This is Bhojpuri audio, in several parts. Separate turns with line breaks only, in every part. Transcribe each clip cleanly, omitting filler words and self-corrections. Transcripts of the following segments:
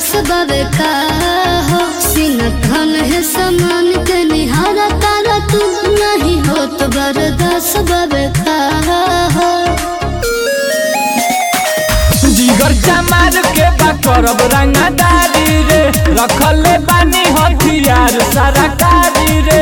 खास बाबे का हो सीना धन है समान के निहारा तारा तू नहीं हो तो बर्दाश्त बाबे का हो
जिगर जमार के बा करब रंगदारी रे रखले बानी हथियार सारा कारी रे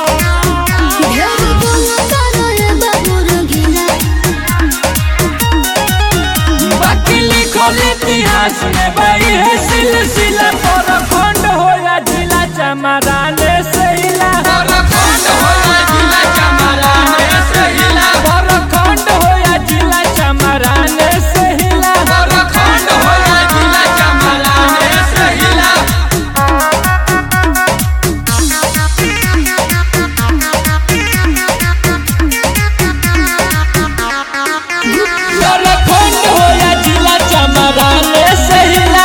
बाकी लिखल इतिहास में बाई है सिलसिला पर खंड होया जिला चमराने से हिला पर खंड होया जिला चमराने से हिला पर खंड होया जिला चमराने से हिला पर खंड होया जिला चमराने से हिला पर खंड होया जिला चमराने से हिला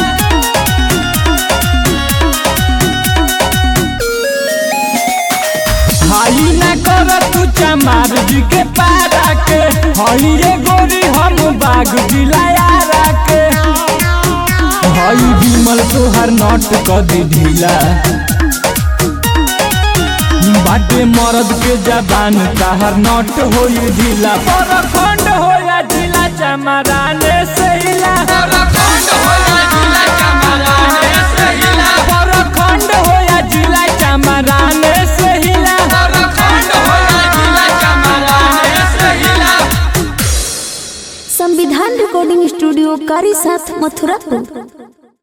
हाई ना कर तू चमार जी के पारा के हई रे गोरी हम बाग जिलायारा के हई विमल तोहर नट क दी ढीला बाटे मर्द के जबान ताहर नट होई ढीला पर खंड होया जिला चमराने से हिला पर खंड होया जिला चमराने से हिला पर खंड होया जिला चमराने से हिला पर खंड होया जिला चमराने से हिला।
संविधान रिकॉर्डिंग स्टूडियो कारी साथ मथुरापुर।